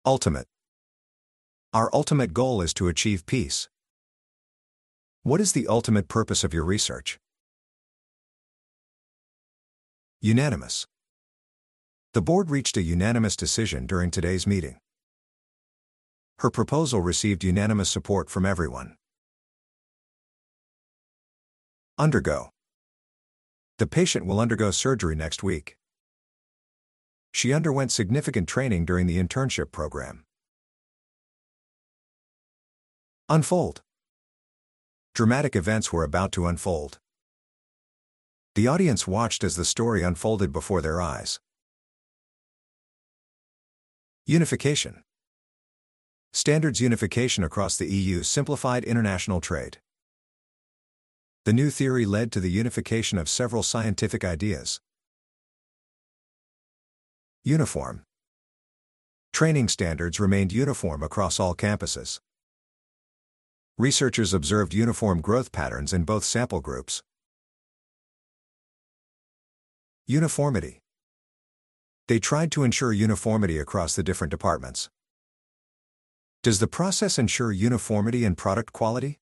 Ultimate. Our ultimate goal is to achieve peace. What is the ultimate purpose of your research? Unanimous. The board reached a unanimous decision during today's meeting. Her proposal received unanimous support from everyone. Undergo. The patient will undergo surgery next week. She underwent significant training during the internship program. Unfold. Dramatic events were about to unfold. The audience watched as the story unfolded before their eyes. Unification. Standards unification across the EU simplified international trade. The new theory led to the unification of several scientific ideas. Uniform. Training standards remained uniform across all campuses. Researchers observed uniform growth patterns in both sample groups. Uniformity. They tried to ensure uniformity across the different departments. Does the process ensure uniformity in product quality?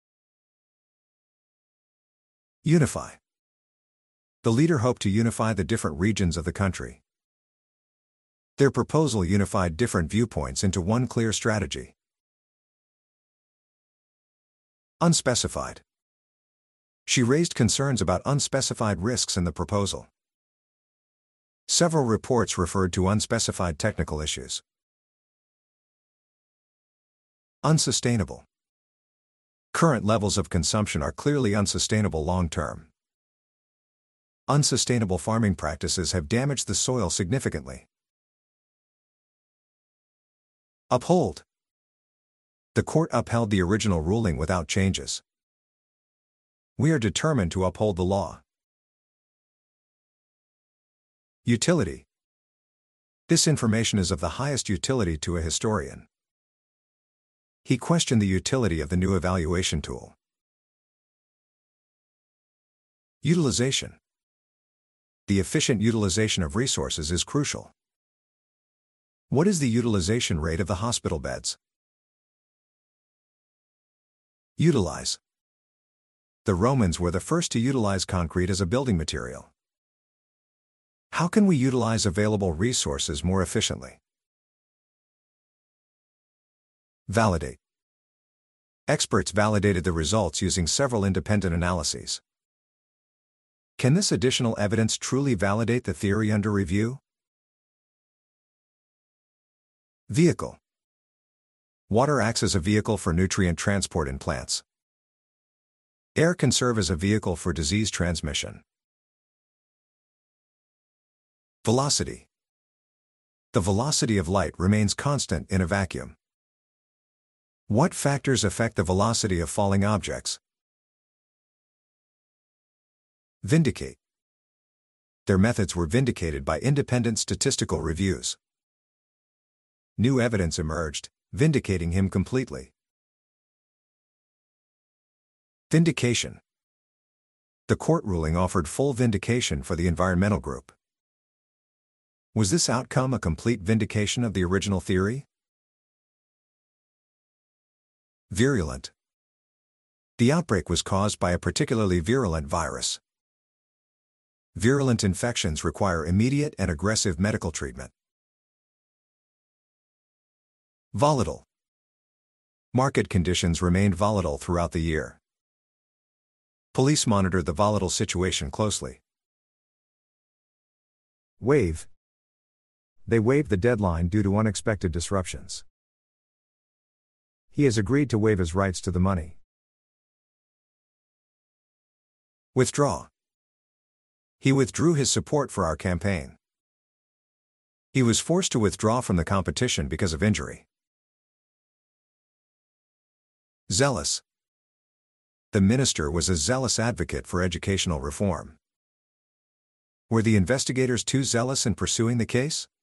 Unify. The leader hoped to unify the different regions of the country. Their proposal unified different viewpoints into one clear strategy. Unspecified. She raised concerns about unspecified risks in the proposal. Several reports referred to unspecified technical issues. Unsustainable. Current levels of consumption are clearly unsustainable long-term. Unsustainable farming practices have damaged the soil significantly. Uphold. The court upheld the original ruling without changes. We are determined to uphold the law. Utility. This information is of the highest utility to a historian. He questioned the utility of the new evaluation tool. Utilization. The efficient utilization of resources is crucial. What is the utilization rate of the hospital beds? Utilize. The Romans were the first to utilize concrete as a building material. How can we utilize available resources more efficiently? Validate. Experts validated the results using several independent analyses. Can this additional evidence truly validate the theory under review? Vehicle. Water acts as a vehicle for nutrient transport in plants. Air can serve as a vehicle for disease transmission. Velocity. The velocity of light remains constant in a vacuum. What factors affect the velocity of falling objects? Vindicate. Their methods were vindicated by independent statistical reviews. New evidence emerged, vindicating him completely. Vindication. The court ruling offered full vindication for the environmental group. Was this outcome a complete vindication of the original theory? Virulent. The outbreak was caused by a particularly virulent virus. Virulent infections require immediate and aggressive medical treatment. Volatile. Market conditions remained volatile throughout the year. Police monitored the volatile situation closely. Waive. They waived the deadline due to unexpected disruptions. He has agreed to waive his rights to the money. Withdraw. He withdrew his support for our campaign. He was forced to withdraw from the competition because of injury. Zealous. The minister was a zealous advocate for educational reform. Were the investigators too zealous in pursuing the case?